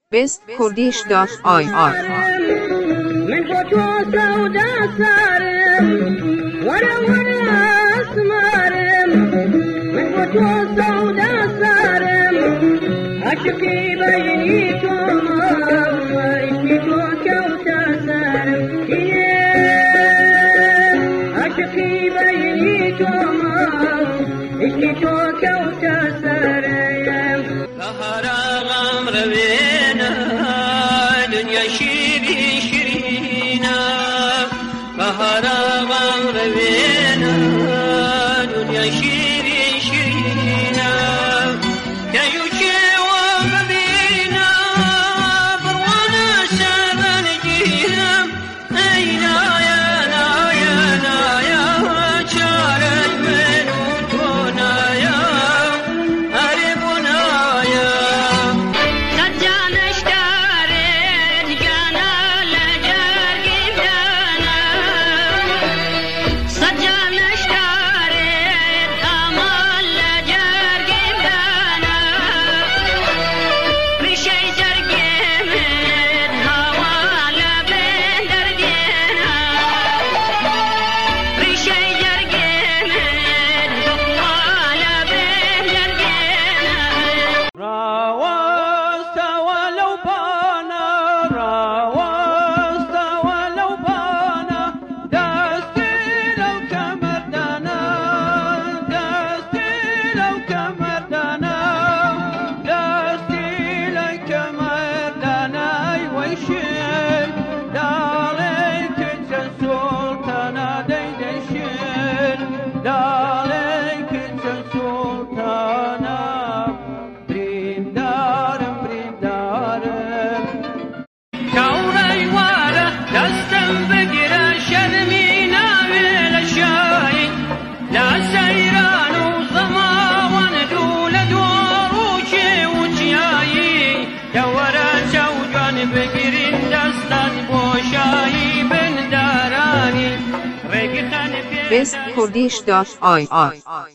bestkurdish.ir من فتوى سودا سارم ورا اسمارم من فتوى سودا سارم عشقي بيني توما وإشتي توكوتا سارم عشقي بيني توما إشتي توكوتا سارم بهارا غمر بينا دنيا شيري شيرينا بهارا غمر بينا دنيا شيري شيرينا كيوشي وببينا بروانا سبن جينا اينا يا نا يا نا يا شارج منوتونا يا هربنا يا سجان اشتارت جانا لجرقي جانا سجان اشتارت امال لجرقي جانا بشي جرقي من هوا لبين دردينا بشي جرقي من دقوا لبين دردينا راوست ولو بانا راوست ولو بانا دستي لو كمردنا دستي لو كمردنا دستي لو كمردنا ويشيل دالك السلطانة ديدشيل دالك السلطانة بريندارم بريندارم كوري واره دستم بگیره شرمینا ویل شایی لا سیران و زماوان دول دوروچه وچیایی دوره چوجان بگیرین دستان بوشایی بندارانی رگی خانه bestkurdish.ir